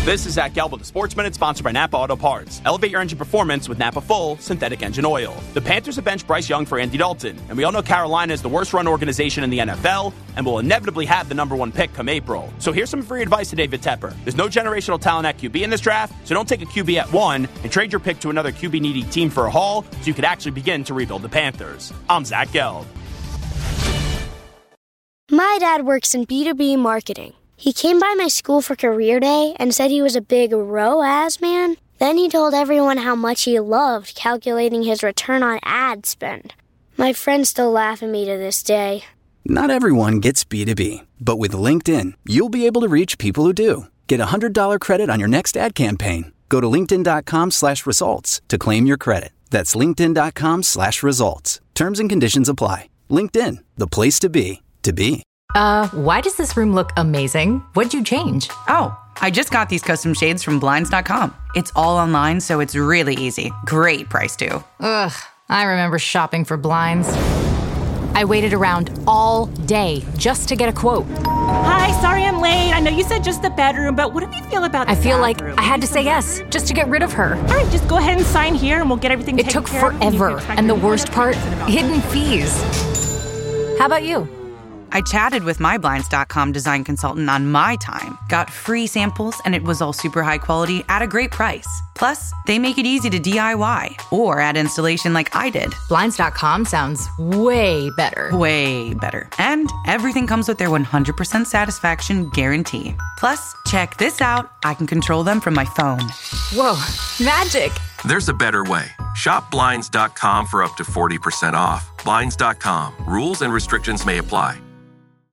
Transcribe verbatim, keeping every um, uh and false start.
This is Zach Gelb with the Sports Minute, sponsored by Napa Auto Parts. Elevate your engine performance with Napa Full Synthetic Engine Oil. The Panthers have benched Bryce Young for Andy Dalton, and we all know Carolina is the worst-run organization in the N F L and will inevitably have the number one pick come April. So here's some free advice to David Tepper. There's no generational talent at Q B in this draft, so don't take a Q B at one and trade your pick to another Q B-needy team for a haul so you could actually begin to rebuild the Panthers. I'm Zach Gelb. My dad works in B two B marketing. He came by my school for career day and said he was a big R O A S man. Then he told everyone how much he loved calculating his return on ad spend. My friends still laugh at me to this day. Not everyone gets B two B, but with LinkedIn, you'll be able to reach people who do. Get a one hundred dollars credit on your next ad campaign. Go to linkedin.com slash results to claim your credit. That's linkedin.com slash results. Terms and conditions apply. LinkedIn, the place to be, to be. Uh, why does this room look amazing? What'd you change? Oh, I just got these custom shades from Blinds dot com. It's all online, so it's really easy. Great price, too. Ugh, I remember shopping for blinds. I waited around all day just to get a quote. Hi, sorry I'm late. I know you said just the bedroom, but what do you feel about the I feel bathroom? like I had to say yes just to get rid of her. All right, just go ahead and sign here and we'll get everything It taken took care of. forever, and the worst part, hidden fees. How about you? I chatted with my Blinds dot com design consultant on my time, got free samples, and it was all super high quality at a great price. Plus, they make it easy to D I Y or add installation like I did. Blinds dot com sounds way better. Way better. And everything comes with their one hundred percent satisfaction guarantee. Plus, check this out. I can control them from my phone. Whoa, magic. There's a better way. Shop Blinds dot com for up to forty percent off. Blinds dot com. Rules and restrictions may apply.